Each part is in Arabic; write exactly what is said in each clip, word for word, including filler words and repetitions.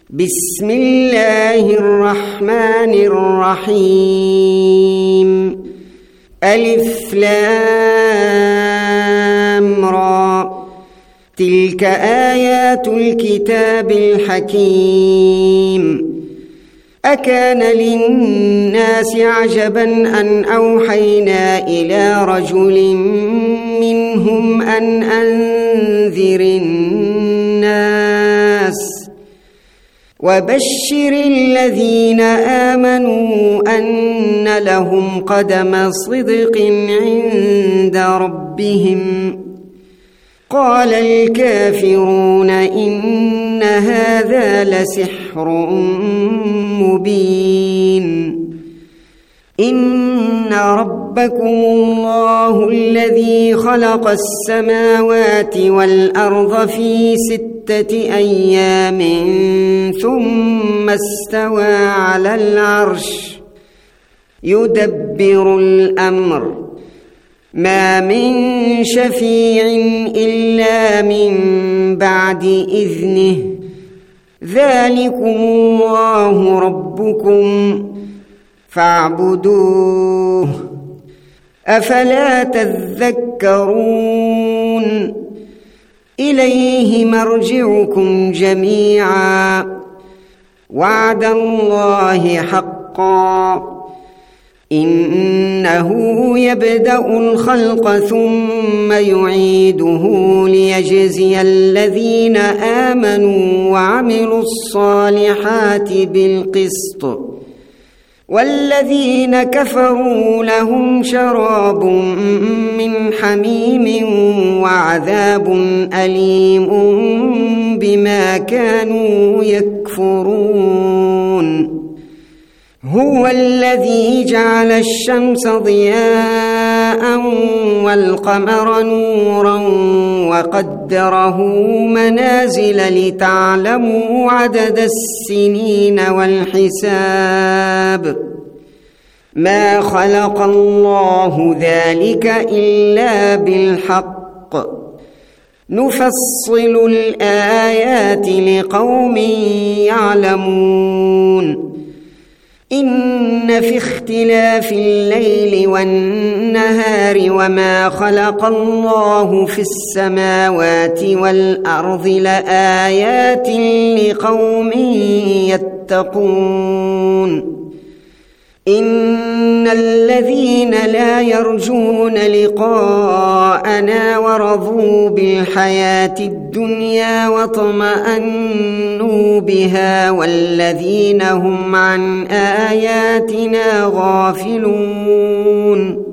بسم الله الرحمن الرحيم. ألف لام را، تلك آيات الكتاب الحكيم. أكان للناس عجبا أن أوحينا إلى رجل منهم أن أنذر الناس وبشر الذين آمنوا أن لهم قدم صدق عند ربهم. قال الكافرون إن هذا لسحر مبين. إن ربكم الله الذي خلق السماوات والأرض في ستة أيام ثم استوى على العرش يدبر الأمر ما من شفيع إلا من بعد إذنه. ذلكم الله ربكم فاعبدوه أفلا تذكرون. إليه مرجعكم جميعا وعد الله حقا إنه يبدأ الخلق ثم يعيده ليجزي الذين آمنوا وعملوا الصالحات بالقسط والذين كفروا لهم شراب من حميم وعذاب أليم بما كانوا يكفرون. هو الذي جعل الشمس ضياء والقمر نورا وقدره منازل لتعلموا عدد السنين والحساب. ما خلق الله ذلك إلا بالحق نفصل الآيات لقوم يعلمون. إن في اختلاف الليل والنهار وما خلق الله في السماوات والأرض لآيات لقوم يتقون. إن الذين لا يرجون لقاءنا ورضوا بالحياة الدنيا واطمأنوا بها والذين هم عن آياتنا غافلون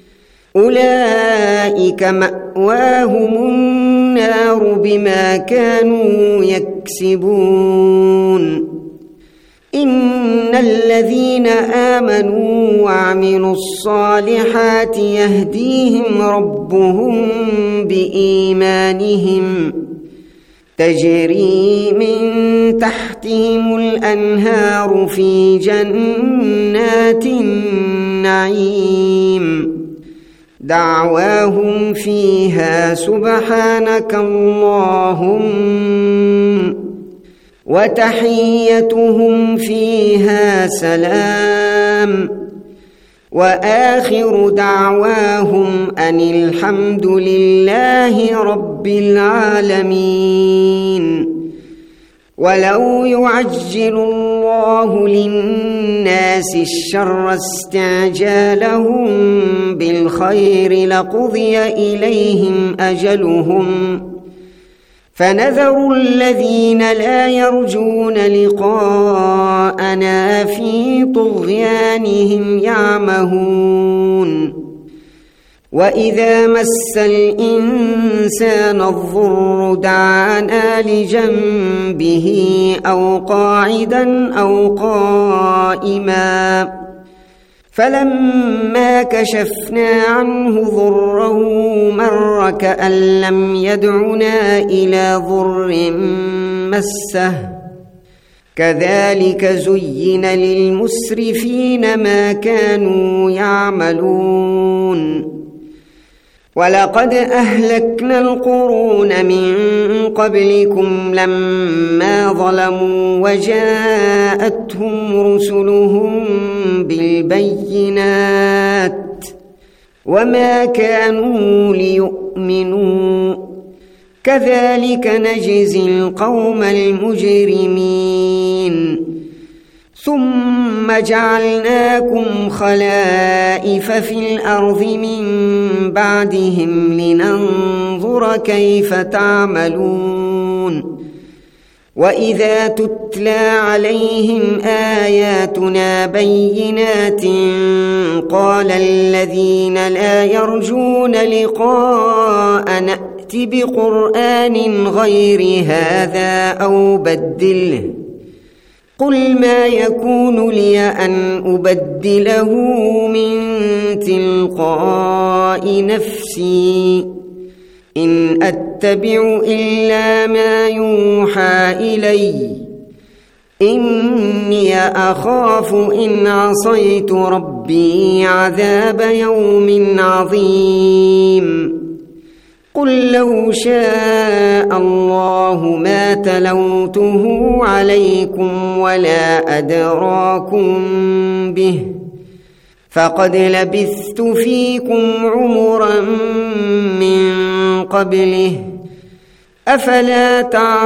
أولئك مأواهم النار بما كانوا يكسبون. إن الذين آمنوا وعملوا الصالحات يهديهم ربهم بإيمانهم تجري من تحتهم الأنهار في جنات النعيم. دعواهم فيها سبحانك اللهم وتحيتهم فيها سلام وآخر دعواهم أن الحمد لله رب العالمين. ولو يعجل الله للناس الشر استعجالهم بالخير لقضي إليهم أجلهم فنذر الذين لا يرجون لقاءنا في طغيانهم يعمهون. وإذا مس الإنسان الضر دعانا لجنبه أو قاعدا أو قائما فلما كشفنا عنه ضره مر كأن لم يدعنا إلى ضر مسه. كذلك زين للمسرفين ما كانوا يعملون. ولقد أهلكنا القرون من قبلكم لما ظلموا وجاءتهم رسلهم بالبينات وما كانوا ليؤمنوا كذلك نجزي القوم المجرمين ثم جعلناكم خلائف في الأرض من بعدهم لننظر كيف تعملون وإذا تتلى عليهم آياتنا بينات قال الذين لا يرجون لقاء نأت بقرآن غير هذا أو بدله قل ما يكون لي أن أبدله من تلقاء نفسي إن أتبع إلا ما يوحى إلي إني أخاف إن عصيت ربي عذاب يوم عظيم قل لو شاء الله ما تلوته عليكم ولا أدراكم به فقد لبثت فيكم عمرا من قبله أفلا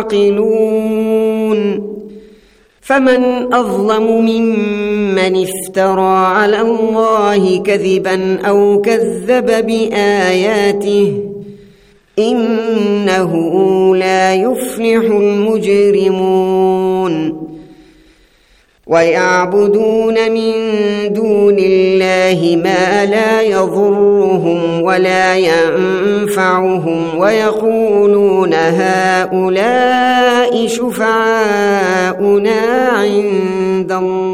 تعقلون فمن أظلم ممن افترى على الله كذبا أو كذب بآياته إنه لا يفلح المجرمون ويعبدون من دون الله ما لا يضرهم ولا ينفعهم ويقولون هؤلاء شفعاؤنا عند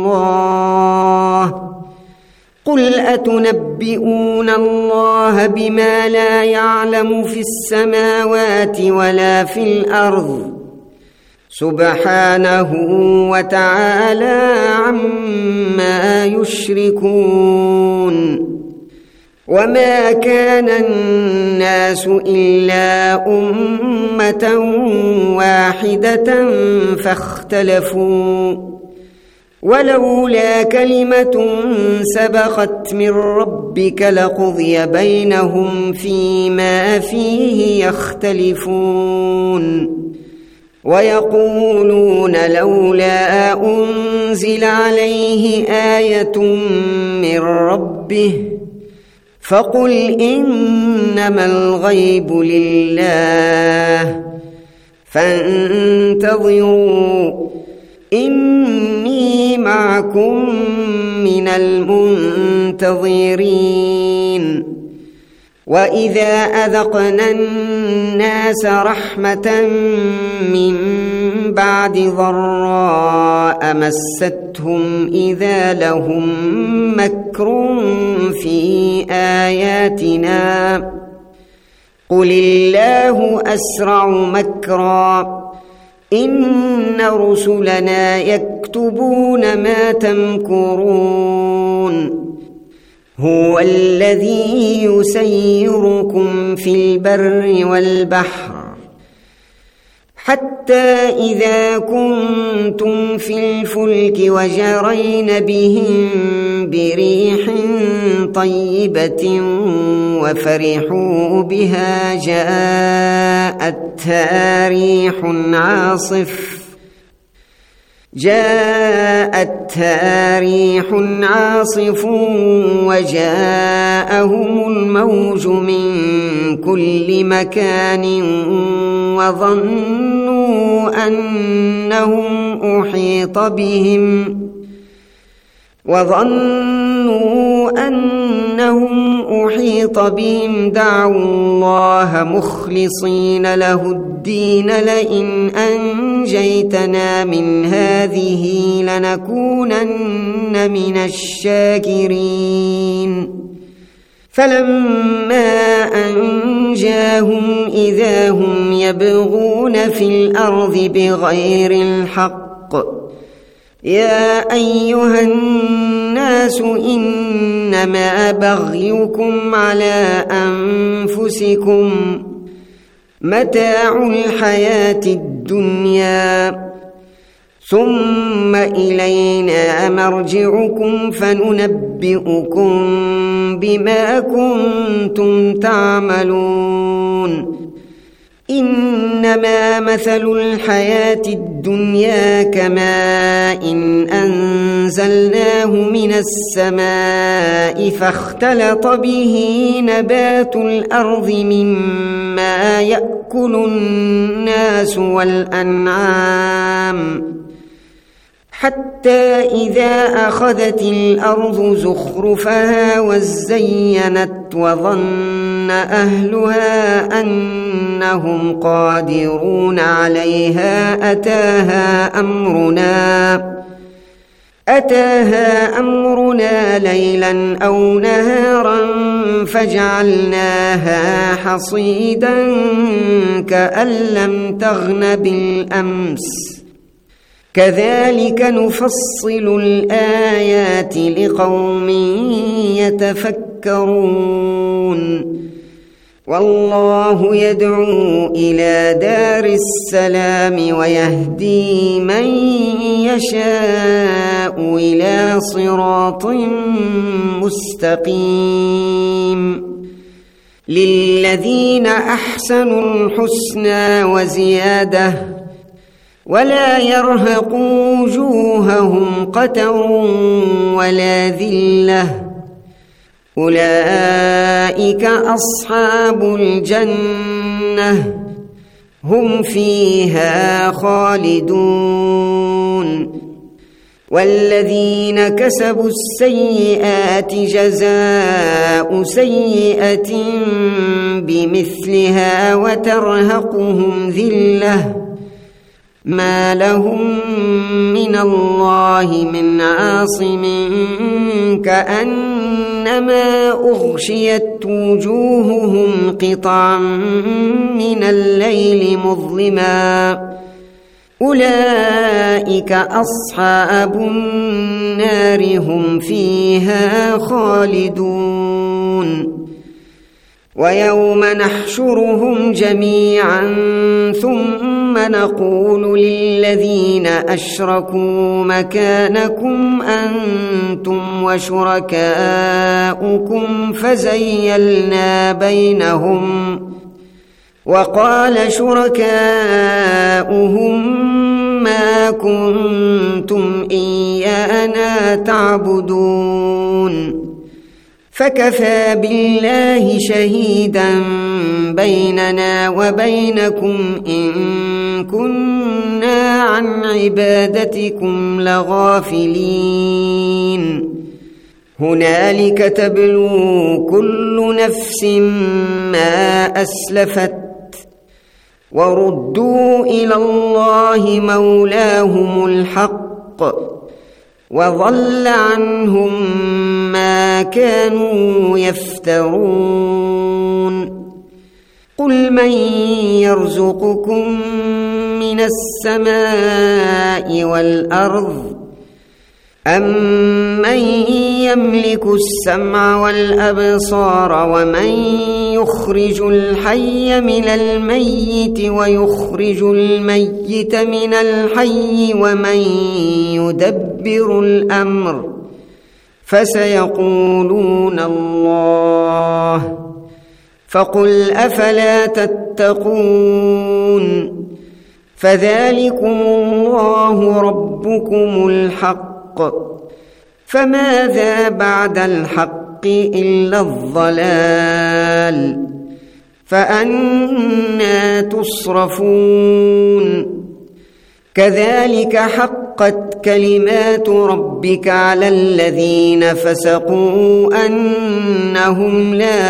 الله قل أتنبئون الله بما لا يعلم في السماوات ولا في الأرض سبحانه وتعالى عما يشركون وما كان الناس إلا أمة واحدة فاختلفوا ولولا كلمة سبقت من ربك لقضي بينهم فيما فيه يختلفون ويقولون لولا أنزل عليه آية من ربه فقل إنما الغيب لله فانتظروا إني معكم من المنتظرين وإذا أذقنا الناس رحمة من بعد ضراء مستهم إذا لهم مكر في آياتنا قل الله أسرع مكرا إن رسلنا يكتبون ما تمكرون هو الذي يسيركم في البر والبحر حتى إذا كنتم في الفلك وجرين بهم بريح طيبة وفرحوا بها جاءتها ريح عاصف جاءتها ريح عاصف وجاءهم الموج من كل مكان وظنوا أنهم أحيط بهم وظنوا أنهم أحيط بهم دعوا الله مخلصين له الدين لئن أنجيتنا من هذه لنكونن من الشاكرين فلما أنجاهم إذا هم يبغون في الأرض بغير الحق يا أيها الناس الناس إنما بغيكم على أنفسكم متاع الحياة الدنيا ثم إلينا مرجعكم فننبئكم بما كنتم تعملون إنما مثل الحياة الدنيا كماء إن أنزلناه من السماء فاختلط به نبات الأرض مما يأكل الناس والأنعام حتى إذا أخذت الأرض زخرفها وزينت وظن أهلها أنهم قادرون عليها أتاها أمرنا أتاها أمرنا ليلا أو نهارا فجعلناها حصيدا كأن لم تغن بالأمس كذلك نفصل الآيات لقوم يتفكرون والله يدعو إلى دار السلام ويهدي من يشاء إلى صراط مستقيم للذين أحسنوا الحسنى وزيادة ولا يرهق وجوههم قتر ولا ذلة أولئك أصحاب الجنة هم فيها خالدون والذين كسبوا السيئات جزاء سيئة بمثلها وترهقهم ذلة ما لهم من الله من عاصم كأنما أغشيت وجوههم قطعا من الليل مظلما أولئك أصحاب النار هم فيها خالدون ويوم نحشرهم جميعا ثم نقول للذين أشركوا مكانكم أنتم وشركاؤكم فزيلنا بينهم وقال شركاؤهم ما كنتم إيانا تعبدون فكفى بالله شهيدا بيننا وبينكم إن كنا عن عبادتكم لغافلين هنالك تبلو كل نفس ما أسلفت وردوا إلى الله مولاهم الحق وضل عنهم ما كانوا يفترون قل من يرزقكم من السماء والأرض أمن يملك السمع والأبصار ومن يخرج الحي من الميت ويخرج الميت من الحي ومن يدبر الأمر فسيقولون الله فقل أفلا تتقون فذلكم الله ربكم الحق فماذا بعد الحق إلا الضلال فأنى تصرفون كذلك حقت كلمات ربك على الذين فسقوا أنهم لا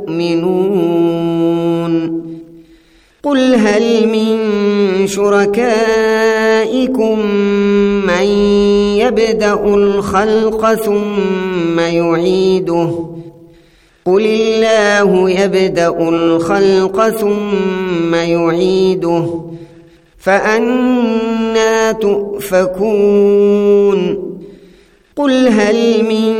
يؤمنون قل هل من شركائكم من يبدأ الخلق ثم يعيده قل الله يبدأ الخلق ثم يعيده فأنى تؤفكون قل هل من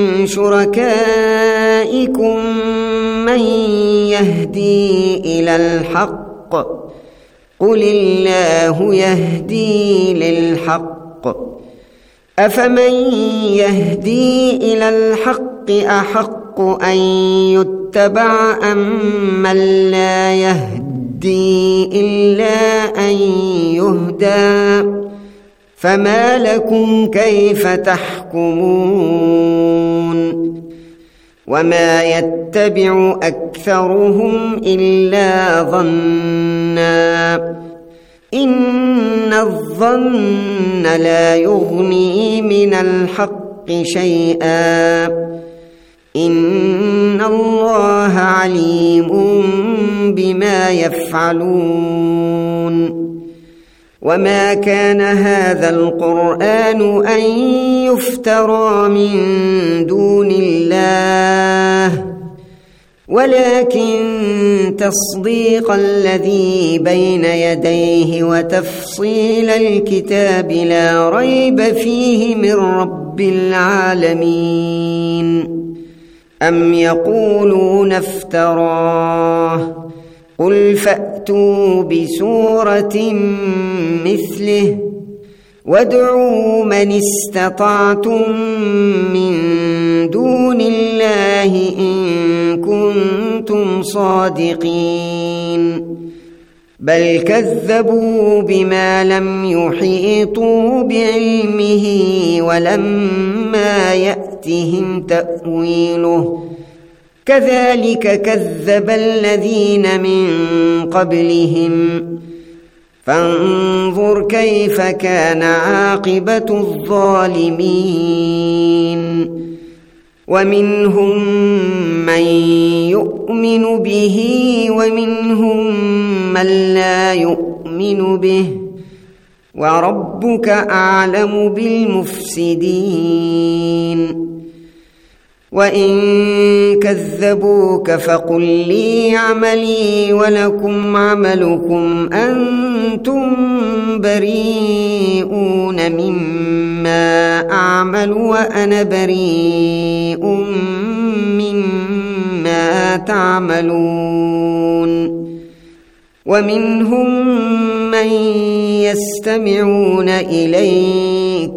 شركائكم من يهدي إلى الحق قل الله يهدي للحق أفمن يهدي إلى الحق أحق أن يتبع أم من لا يهدي إلا أن يهدى فما لكم كيف تحكمون وما يتبع أكثرهم إلا ظنا إن الظن لا يغني من الحق شيئا إن الله عليم بما يفعلون وما كان هذا القرآن أن يفترى من دون الله ولكن تصديق الذي بين يديه وتفصيل الكتاب لا ريب فيه من رب العالمين أم يقولون افتراه قل فأتوا بسورة مثله وادعوا من استطعتم من دون الله إن كنتم صادقين بل كذبوا بما لم يحيطوا بعلمه ولما يأتهم تأويله كذلك كذب الذين من قبلهم فانظر كيف كان عاقبة الظالمين ومنهم من يؤمن به ومنهم من لا يؤمن به وربك أعلم بالمفسدين وإن كذبوك فقل لي عملي ولكم عملكم أنتم بريئون مما أعمل وأنا بريء مما تعملون ومنهم من يستمعون إليك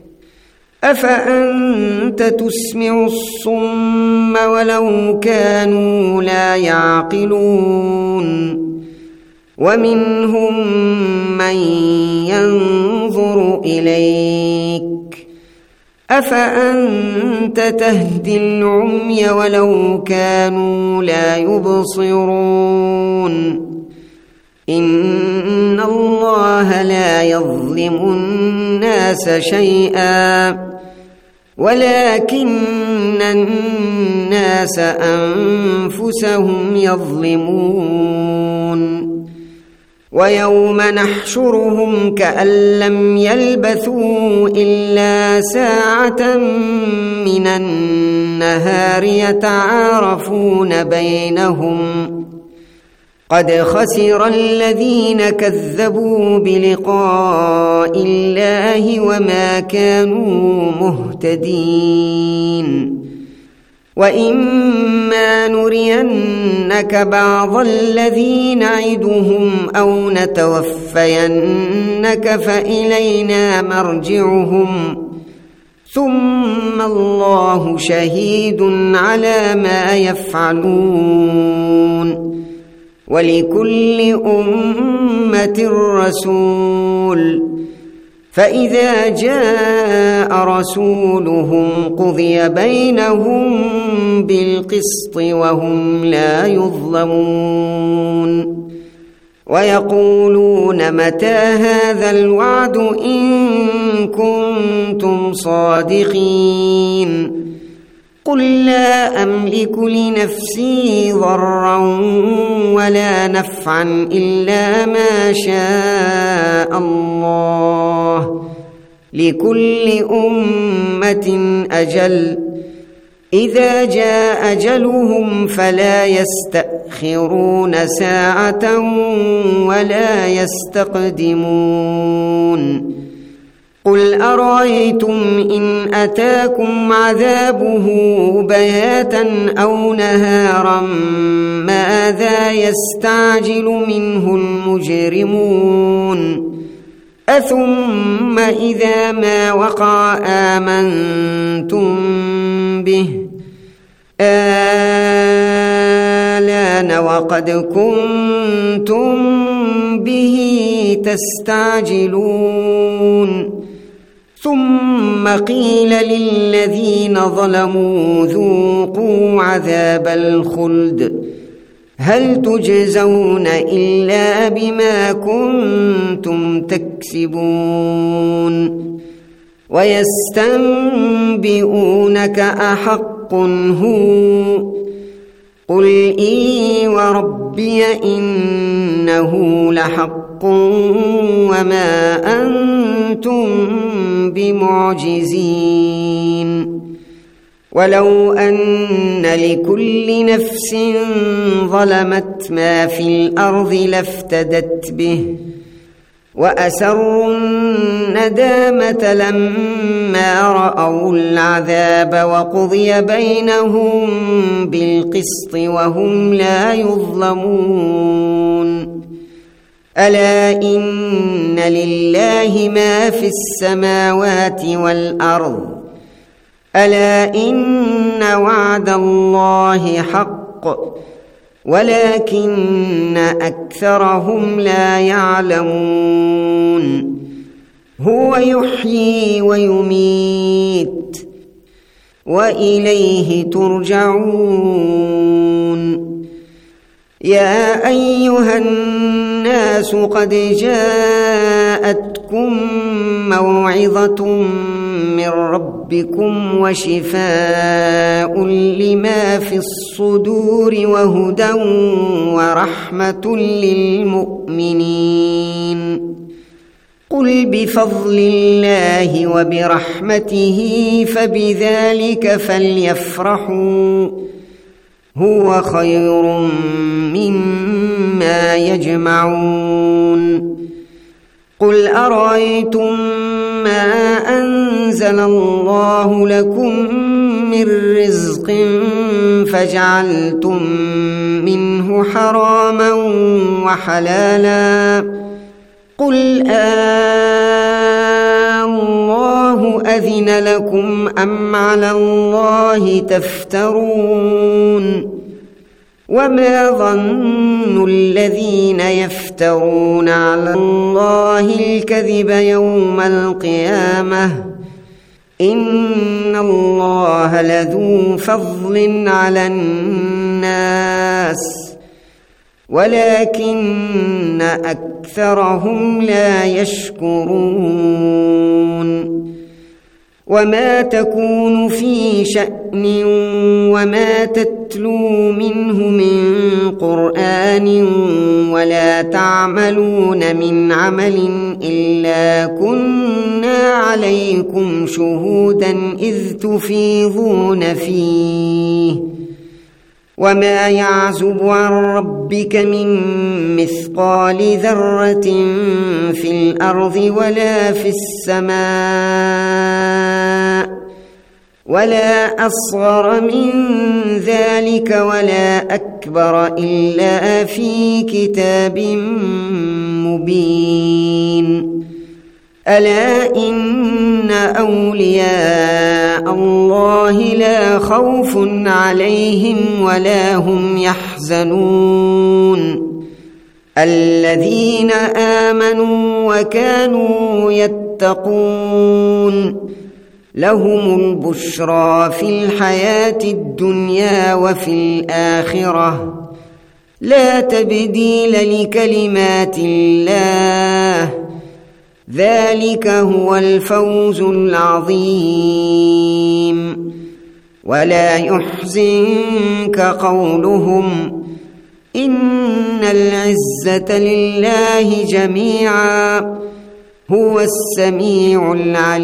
أفأنت تسمع الصم ولو كانوا لا يعقلون ومنهم من ينظر إليك أفأنت تهدي العمي ولو كانوا لا يبصرون إن الله لا يظلم الناس شيئا ولكن الناس أنفسهم يظلمون ويوم نحشرهم كأن لم يلبثوا إلا ساعة من النهار يتعارفون بينهم قد خسر الذين كذبوا بلقاء الله وما كانوا مهتدين وإما نرينك بعض الذي نعدهم أو نتوفينك فإلينا مرجعهم ثم الله شهيد على ما يفعلون ولكل أمة رسول فإذا جاء رسولهم قضي بينهم بالقسط وهم لا يظلمون ويقولون متى هذا الوعد إن كنتم صادقين قل لا أملك لنفسي ضرا ولا نفعا إلا ما شاء الله لكل أمة أجل إذا جاء أجلهم فلا يستأخرون ساعة ولا يستقدمون قل أرأيتم إن أتاكم عذابه بياتا أو نهارا ماذا يستعجل منه المجرمون أثم إذا ما وقع آمنتم به آلان وقد كنتم به تستعجلون ثم قيل للذين ظلموا ذوقوا عذاب الخلد هل تجزون إلا بما كنتم تكسبون ويستنبئونك أحق هو قل إي وربي إنه لحق وما أنتم بمعجزين ولو أن لكل نفس ظلمت ما في الأرض لافتدت به وأسروا الندامة لما رأوا العذاب وقضي بينهم بالقسط وهم لا يظلمون ألا إن لله ما في السماوات والأرض ألا إن وعد الله حق ولكن أكثرهم لا يعلمون هو يحيي ويميت وإليه ترجعون يا أيها الناس قد جاءتكم موعظة من ربكم وشفاء لما في الصدور وهدى ورحمة للمؤمنين قل بفضل الله وبرحمته فبذلك فليفرحوا هو خير مما يجمعون قل أرأيتم ما أنزل الله لكم من رزق فجعلتم منه حراما وحلالا قل آلله أذن لكم أم على الله تفترون وما ظن الذين يفترون على الله الكذب يوم القيامة إن الله لذو فضل على الناس ولكن أكثرهم لا يشكرون وما تكون في شأن وما تتلو منه من قرآن ولا تعملون من عمل إلا كنا عليكم شهودا إذ تفيضون فيه وما يعزب عن ربك من مثقال ذرة في الأرض ولا في السماء ولا أصغر من ذلك ولا أكبر إلا في كتاب مبين ألا إن أولياء الله لا خوف عليهم ولا هم يحزنون الذين آمنوا وكانوا يتقون لهم البشرى في الحياة الدنيا وفي الآخرة لا تبديل لكلمات الله ذلك هو الفوز العظيم ولا يحزنك قولهم إن العزة لله جميعا هو السميع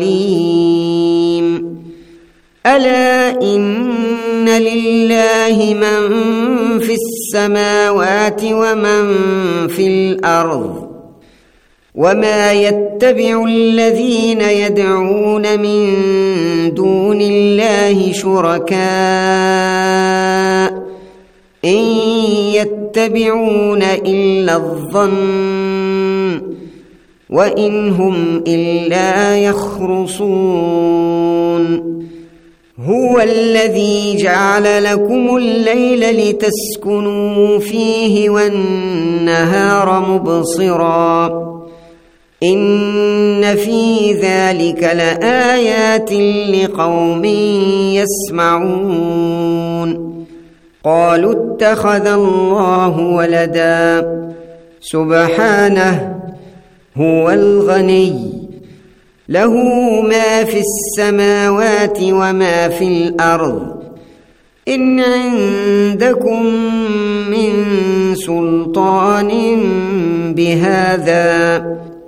العليم ألا إن لله من في السماوات ومن في الأرض وما يتبع الذين يدعون من دون الله شركاء إن يتبعون إلا الظن وإن هم إلا يخرصون هو الذي جعل لكم الليل لتسكنوا فيه والنهار مبصرا إن في ذلك لآيات لقوم يسمعون قالوا اتخذ الله ولدا سبحانه هو الغني له ما في السماوات وما في الأرض إن عندكم من سلطان بهذا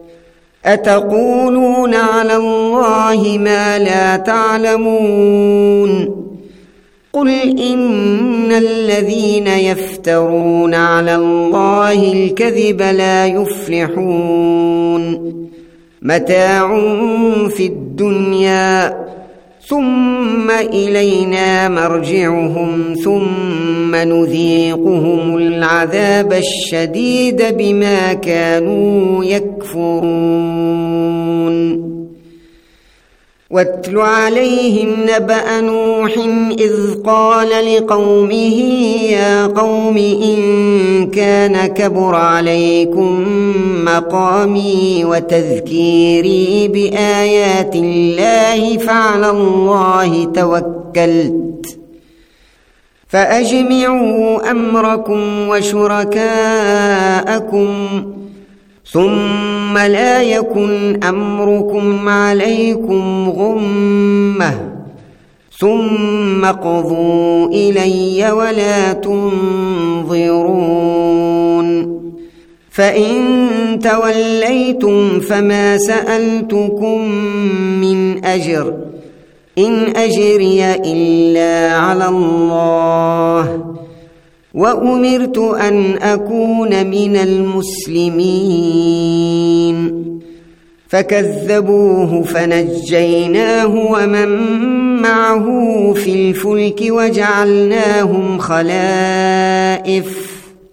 أتقولون على الله ما لا تعلمون قل إن الذين يفترون على الله الكذب لا يفلحون متاع في الدنيا ثم إلينا مرجعهم ثم نذيقهم العذاب الشديد بما كانوا يكفرون واتل عليهم نبأ نوح إذ قال لقومه يا قوم إن كان كبر عليكم مقامي وتذكيري بآيات الله فعلى الله توكلت فأجمعوا أمركم وشركاءكم ثم لا يكن أمركم عليكم غمة ثم اقضوا إلي ولا تنظرون فإن توليتم فما سألتكم من أجر إن أجري إلا على الله وأمرت أن أكون من المسلمين فكذبوه فنجيناه ومن معه في الفلك وجعلناهم خلائف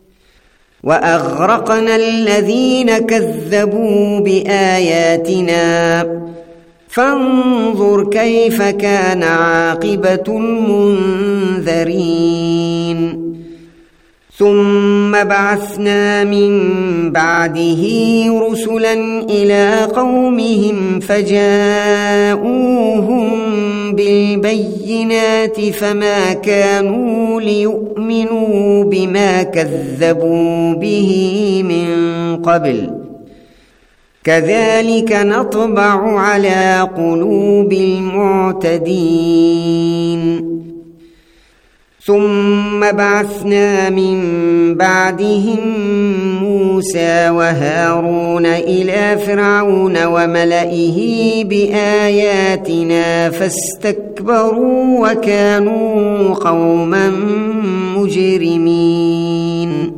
وأغرقنا الذين كذبوا بآياتنا فانظر كيف كان عاقبة المنذرين ثم بعثنا من بعده رسلا إلى قومهم فجاءوهم بالبينات فما كانوا ليؤمنوا بما كذبوا به من قبل كذلك نطبع على قلوب المعتدين ثم بعثنا من بعدهم موسى وهارون إلى فرعون وملئه بآياتنا فاستكبروا وكانوا قوما مجرمين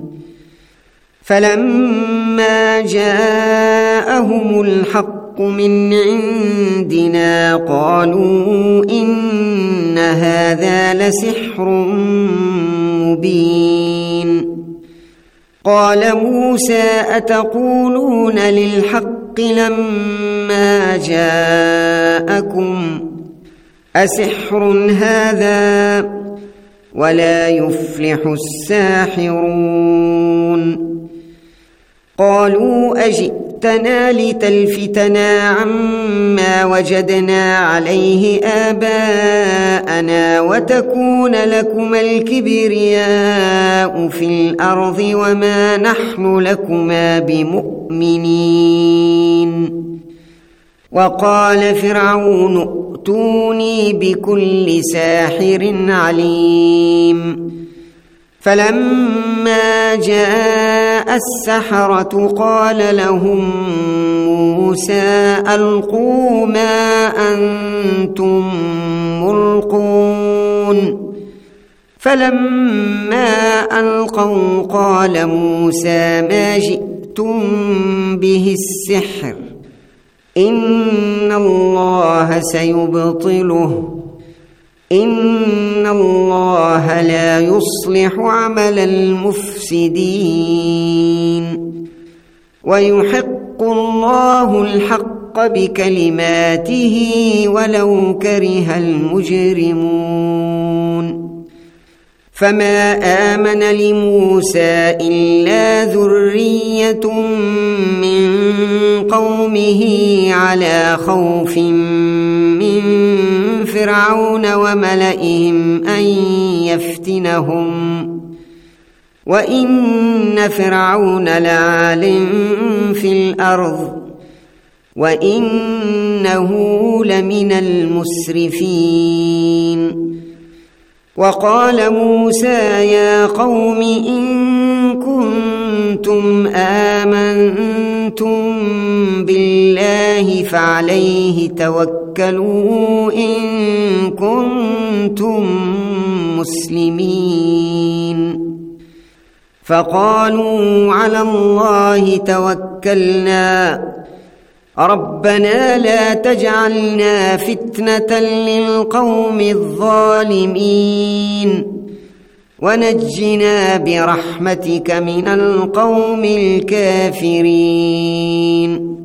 فلما جاءهم الحق من عندنا قالوا إن هذا لسحر مبين قال موسى أتقولون للحق لما جاءكم أسحر هذا ولا يفلح الساحرون قالوا أجئتنا لتلفتنا عما وجدنا عليه آباءنا وتكون لكما الكبرياء في الأرض وما نحن لكما بمؤمنين وقال فرعون ائتوني بكل ساحر عليم فلما جاء السحرة قال لهم موسى ألقوا ما أنتم ملقون فلما ألقوا قال موسى ما جئتم أردتم به السحر إن الله سيبطله إن الله لا يصلح عمل المفسدين ويحق الله الحق بكلماته ولو كره المجرمون فما آمن لموسى إلا ذرية من قومه على خوف من فرعون وملئهم أن يفتنهم وإن فرعون لعال في الأرض وإنه لمن المسرفين وقال موسى يا قوم إن كنتم آمنتم بالله فعليه توكلوا إن كنتم مسلمين فقالوا على الله توكلنا ربنا لا تجعلنا فتنة للقوم الظالمين ونجنا برحمتك من القوم الكافرين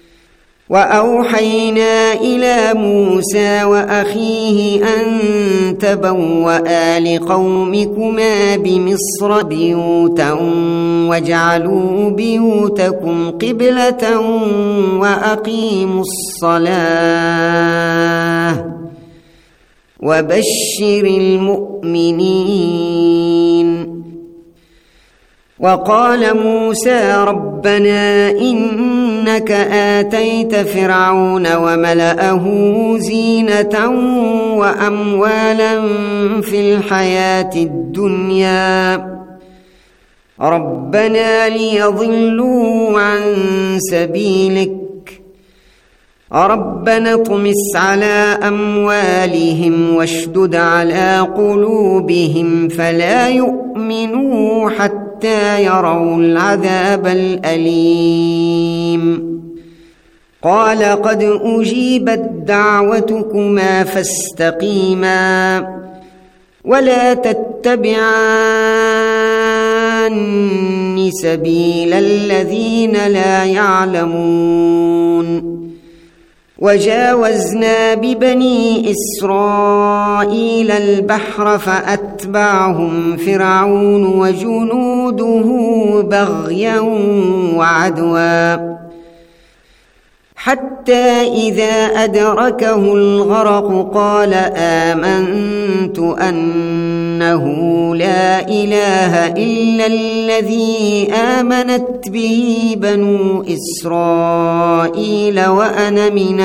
وأوحينا إلى موسى وأخيه أن تبوأ لقومكما بمصر بيوتا واجعلوا بيوتكم قبلة وأقيموا الصلاة وبشر المؤمنين وقال موسى ربنا إنك آتيت فرعون وملأه زينة وأموالا في الحياة الدنيا ربنا ليضلوا عن سبيلك ربنا اطمس على أموالهم واشدد على قلوبهم فلا يؤمنوا حتى يروا العذاب الأليم قال قد أجيبت دعوتكما فاستقيما ولا تتبعان سبيل الذين لا يعلمون وجاوزنا ببني إسرائيل البحر فأتبعهم فرعون وجنوده بغيا وعدوا حتى إذا أدركه الغرق قال آمنت أنه لا إله إلا الذي آمنت به بنو إسرائيل وأنا من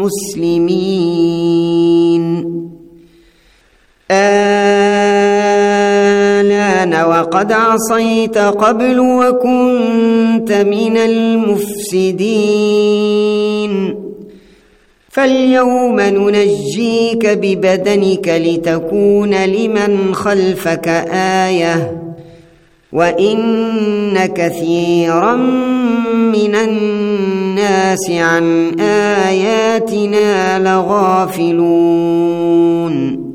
المسلمين الآن وقد عصيت قبل وكنت من المفسدين فاليوم ننجيك ببدنك لتكون لمن خلفك آية وإن كثيرا من الناس عن آياتنا لغافلون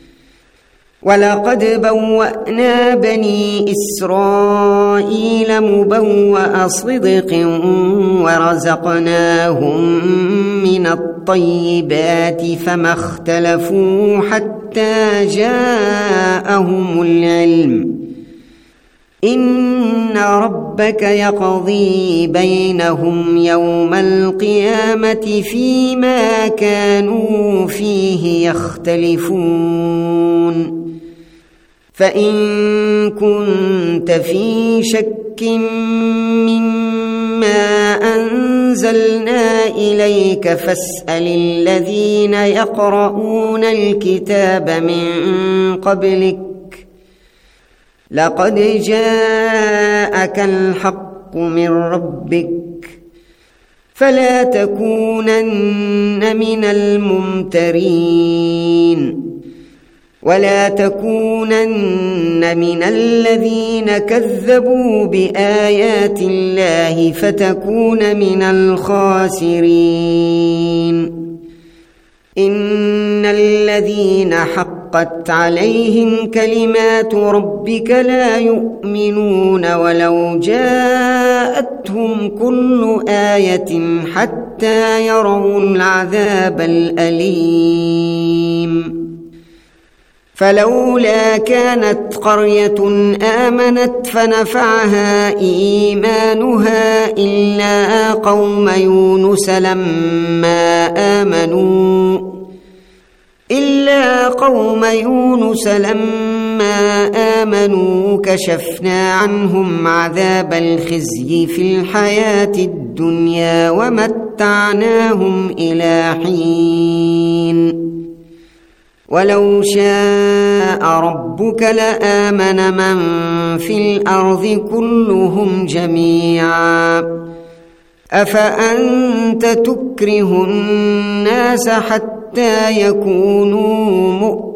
ولقد بوأنا بني إسرائيل مبوأ صدق ورزقناهم من الطيبات فما اختلفوا حتى جاءهم العلم إن ربك يقضي بينهم يوم القيامة فيما كانوا فيه يختلفون فإن كنت في شك مما أنزلنا إليك فاسأل الذين يقرؤون الكتاب من قبلك لقد جاءك الحق من ربك فلا تكونن من الممترين ولا تكونن من الذين كذبوا بآيات الله فتكون من الخاسرين إن الذين حقت عليهم كلمات ربك لا يؤمنون ولو جاءتهم كل آية حتى يروا العذاب الأليم فلولا كانت قرية آمنت فنفعها إيمانها إلا قوم يونس لما آمنوا إلا قوم يونس لما آمنوا كشفنا عنهم عذاب الخزي في الحياة الدنيا ومتعناهم إلى حين ولو شاء ربك لآمن من في الأرض كلهم جميعا أفأنت تكره الناس حتى يكونوا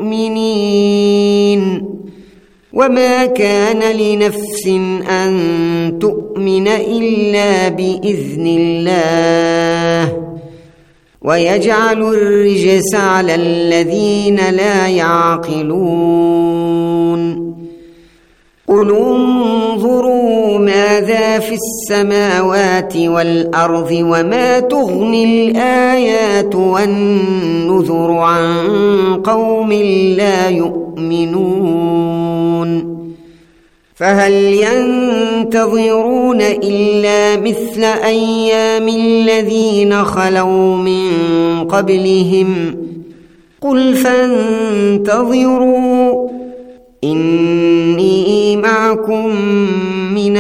مؤمنين وما كان لنفس أن تؤمن إلا بإذن الله ويجعل الرجس على الذين لا يعقلون قل انظروا ماذا في السماوات والأرض وما تغني الآيات والنذر عن قوم لا يؤمنون فهل ينتظرون إلا مثل أيام الذين خلوا من قبلهم قل فانتظروا إني معكم من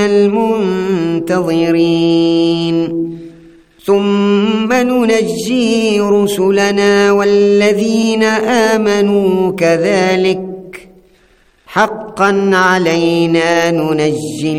المنتظرين ثم ننجي رسلنا والذين آمنوا كذلك حقا علينا ننجي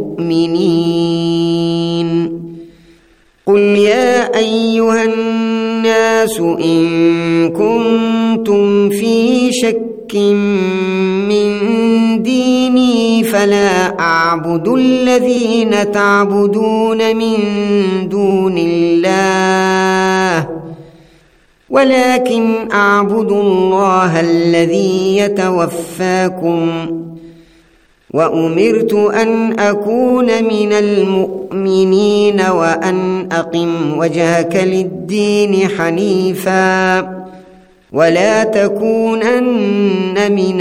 المؤمنين قل يا أيها الناس إن كنتم في شك من ديني فلا أعبد الذين تعبدون من دون الله ولكن أعبد الله الذي يتوفاكم وأمرت أن أكون من المؤمنين وأن أقم وجهك للدين حنيفا ولا تكونن من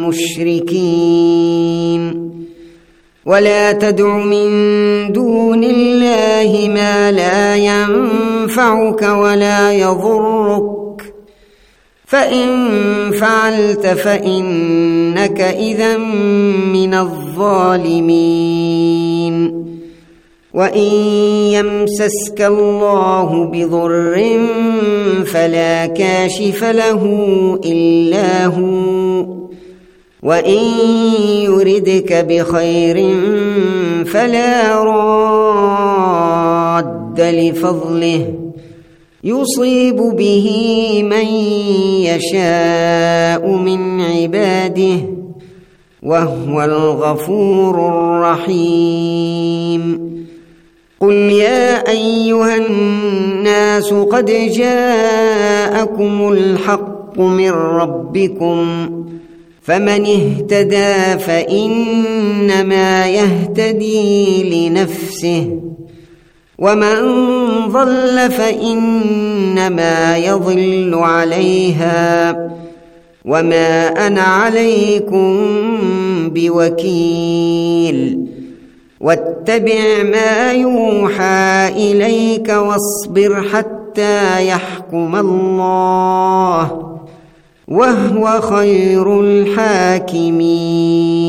المشركين ولا تدع من دون الله ما لا ينفعك ولا يضرك فإن فعلت فإنك إذا من الظالمين وإن يمسسك الله بضر فلا كاشف له إلا هو وإن يردك بخير فلا راد لفضله يصيب به من يشاء من عباده وهو الغفور الرحيم قل يا أيها الناس قد جاءكم الحق من ربكم فمن اهتدى فإنما يهتدي لنفسه ومن ضل فإنما يضل عليها وما أنا عليكم بوكيل واتبع ما يوحى إليك واصبر حتى يحكم الله وهو خير الحاكمين.